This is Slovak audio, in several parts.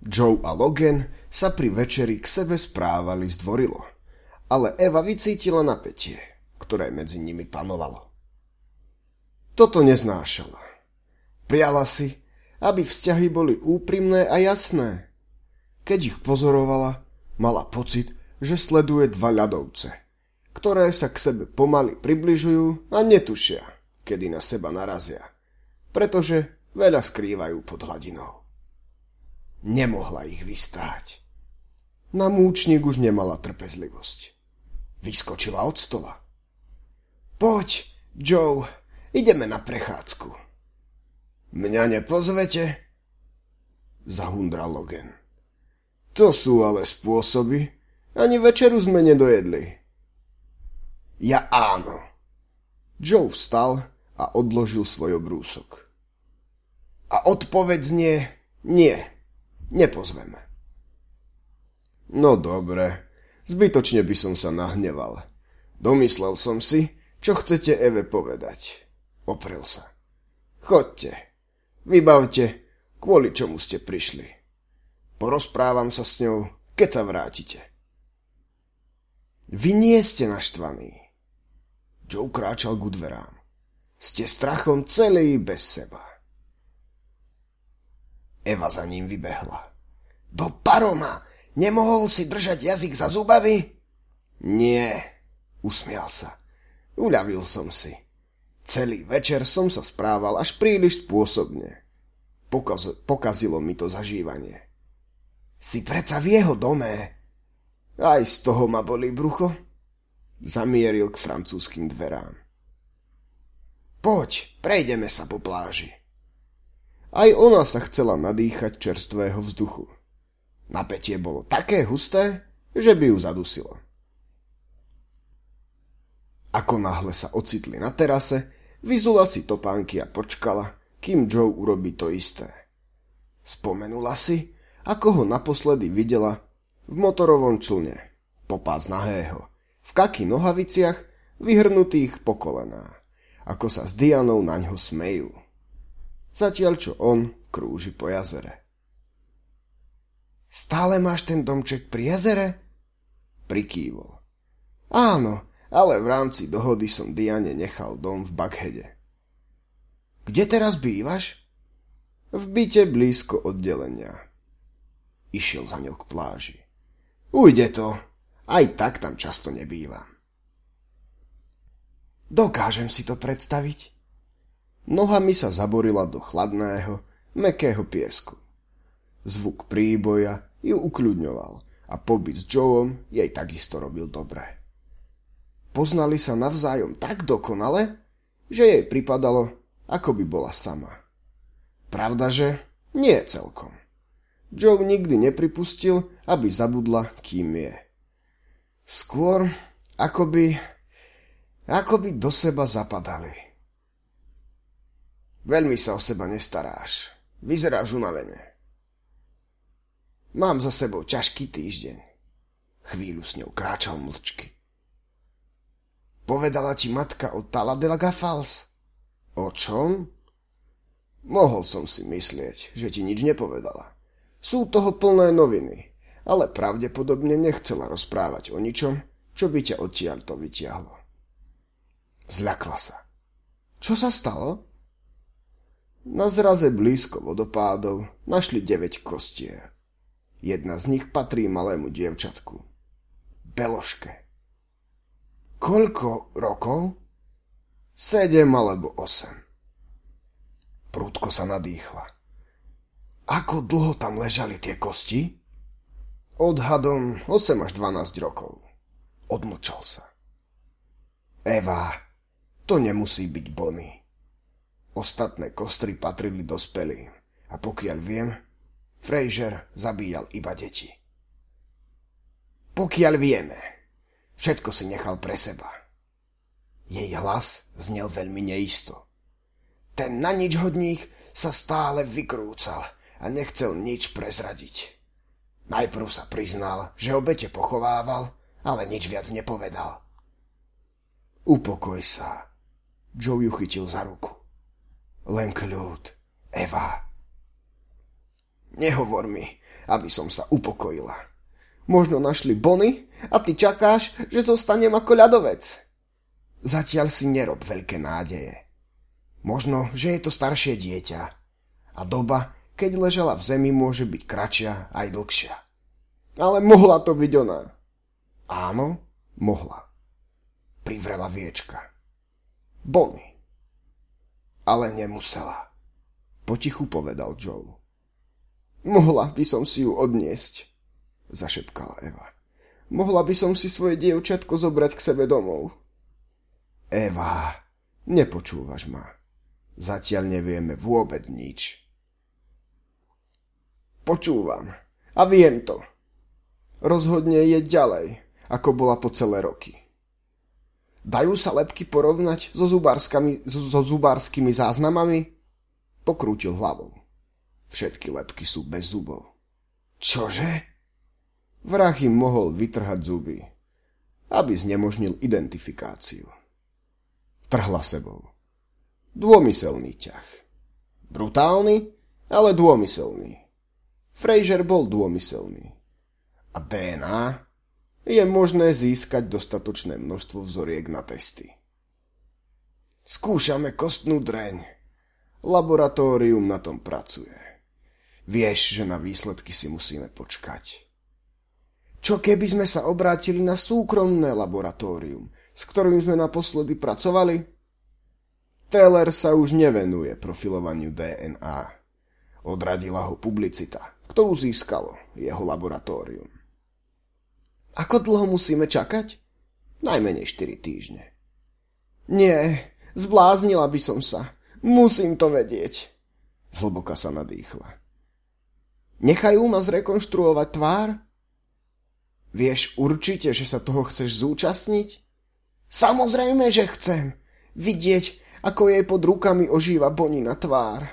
Joe a Logan sa pri večeri k sebe správali zdvorilo, ale Eva vycítila napätie, ktoré medzi nimi panovalo. Toto neznášala. Priala si, aby vzťahy boli úprimné a jasné. Keď ich pozorovala, mala pocit, že sleduje dva ľadovce, ktoré sa k sebe pomaly približujú a netušia, kedy na seba narazia, pretože veľa skrývajú pod hladinou. Nemohla ich vystáť. Na múčnik už nemala trpezlivosť. Vyskočila od stola. Poď, Joe, ideme na prechádzku. Mňa nepozvete? Zahundral Logan. To sú ale spôsoby. Ani večeru sme nedojedli. Ja áno. Joe vstal a odložil svoj obrúsok. A odpoveď znie nie. Nepozveme. No dobre, zbytočne by som sa nahneval. Domyslel som si, čo chcete Eve povedať. Oprel sa. Choďte, vybavte, kvôli čomu ste prišli. Porozprávam sa s ňou, keď sa vrátite. Vy nie ste naštvaní. Joe kráčal ku dverám. Ste strachom celý bez seba. Eva za ním vybehla. Do paroma! Nemohol si držať jazyk za zubami? Nie, usmial sa. Uľavil som si. Celý večer som sa správal až príliš spôsobne. Pokazilo mi to zažívanie. Si predsa v jeho dome. Aj z toho ma bolí brucho. Zamieril k francúzskym dverám. Poď, prejdeme sa po pláži. Aj ona sa chcela nadýchať čerstvého vzduchu. Napätie bolo také husté, že by ju zadusilo. Ako náhle sa ocitli na terase, vyzula si topánky a počkala, kým Joe urobí to isté. Spomenula si, ako ho naposledy videla v motorovom člne, popás nahého, v kaki nohaviciach, vyhrnutých po kolená, ako sa s Dianou naňho smejú. Zatiaľ, čo on krúži po jazere. Stále máš ten domček pri jazere? Prikývol. Áno, ale v rámci dohody som Diane nechal dom v Buckheade. Kde teraz bývaš? V byte blízko oddelenia. Išiel za ňou k pláži. Ujde to, aj tak tam často nebývam. Dokážem si to predstaviť. Nohami sa zaborila do chladného, mäkkého piesku. Zvuk príboja ju ukľudňoval a pobyt s Joeom jej takisto robil dobre. Poznali sa navzájom tak dokonale, že jej pripadalo, ako by bola sama. Pravdaže? Nie celkom. Joe nikdy nepripustil, aby zabudla, kým je. Skôr, ako by do seba zapadali. Veľmi sa o seba nestaráš. Vyzeráš unavene. Mám za sebou ťažký týždeň. Chvíľu s ňou kráčal mlčky. Povedala ti matka o Talladega Falls? O čom? Mohol som si myslieť, že ti nič nepovedala. Sú toho plné noviny, ale pravdepodobne nechcela rozprávať o ničom, čo by ťa odtiaľto vytiahlo. Zľakla sa. Čo sa stalo? Na zraze blízko vodopádov našli 9 kostier. Jedna z nich patrí malému dievčatku. Beloške. Koľko rokov? 7 alebo 8. Prudko sa nadýchla. Ako dlho tam ležali tie kosti? Odhadom 8 až 12 rokov. Odmlčal sa. Eva, to nemusí byť Bonnie. Ostatné kostry patrili dospelým a pokiaľ viem, Fraser zabíjal iba deti. Pokiaľ vieme, všetko si nechal pre seba. Jej hlas znel veľmi neisto. Ten na nič hodník sa stále vykrúcal a nechcel nič prezradiť. Najprv sa priznal, že obete pochovával, ale nič viac nepovedal. Upokoj sa. Joe ju chytil za ruku. Len kľud, Eva. Nehovor mi, aby som sa upokojila. Možno našli Bonnie a ty čakáš, že zostanem ako ľadovec. Zatiaľ si nerob veľké nádeje. Možno, že je to staršie dieťa a doba, keď ležala v zemi, môže byť kratšia aj dlhšia. Ale mohla to byť ona. Áno, mohla. Privrela viečka. Bonnie. Ale nemusela. Potichu povedal Joe. Mohla by som si ju odniesť, zašepkala Eva. Mohla by som si svoje dievčatko zobrať k sebe domov. Eva, nepočúvaš ma. Zatiaľ nevieme vôbec nič. Počúvam a viem to. Rozhodne je ďalej, ako bola po celé roky. Dajú sa lebky porovnať so zubárskymi záznamami? Pokrútil hlavou. Všetky lebky sú bez zubov. Čože? Vrah im mohol vytrhať zuby, aby znemožnil identifikáciu. Trhla sebou. Dômyselný ťah. Brutálny, ale dômyselný. Fraser bol dômyselný. A DNA je možné získať dostatočné množstvo vzoriek na testy. Skúšame kostnú dreň. Laboratórium na tom pracuje. Vieš, že na výsledky si musíme počkať. Čo keby sme sa obrátili na súkromné laboratórium, s ktorým sme naposledy pracovali? Taylor sa už nevenuje profilovaniu DNA. Odradila ho publicita, ktorú získalo jeho laboratórium. Ako dlho musíme čakať? Najmenej 4 týždne. Nie, zbláznila by som sa. Musím to vedieť. Zhlboka sa nadýchla. Nechajú ma zrekonštruovať tvár? Vieš určite, že sa toho chceš zúčastniť? Samozrejme, že chcem. Vidieť, ako jej pod rukami ožíva Bonina tvár.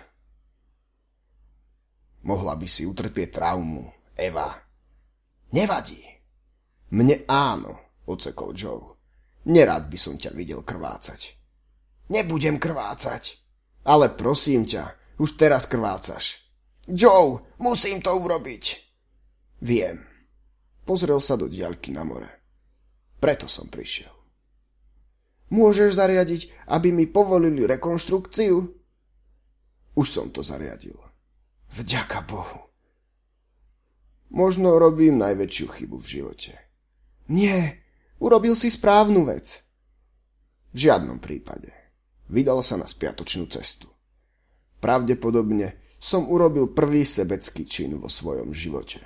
Mohla by si utrpieť traumu, Eva. Nevadí. Mne áno, odsekol Joe. Nerád by som ťa videl krvácať. Nebudem krvácať. Ale prosím ťa, už teraz krvácaš. Joe, musím to urobiť. Viem. Pozrel sa do diaľky na more. Preto som prišiel. Môžeš zariadiť, aby mi povolili rekonštrukciu? Už som to zariadil. Vďaka Bohu. Možno robím najväčšiu chybu v živote. Nie, urobil si správnu vec. V žiadnom prípade. Vydal sa na spiatočnú cestu. Pravdepodobne som urobil prvý sebecký čin vo svojom živote.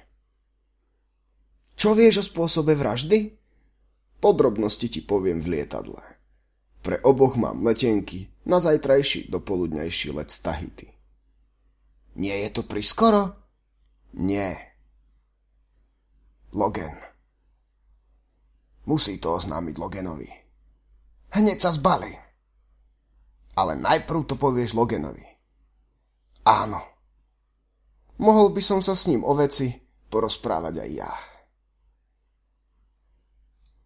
Čo vieš o spôsobe vraždy? Podrobnosti ti poviem v lietadle. Pre oboch mám letenky na zajtrajší dopoludňajší let z Tahiti. Nie je to priskoro? Nie. Logan. Musí to oznámiť Loganovi. Hneď sa zbalí. Ale najprv to povieš Loganovi. Áno. Mohol by som sa s ním o veci porozprávať aj ja.